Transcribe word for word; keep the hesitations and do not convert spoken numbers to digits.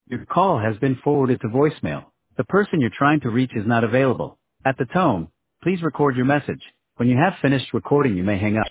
Your call has been forwarded to voicemail. The person you're trying to reach is not available. At the tone, please record your message. When you have finished recording, you may hang up.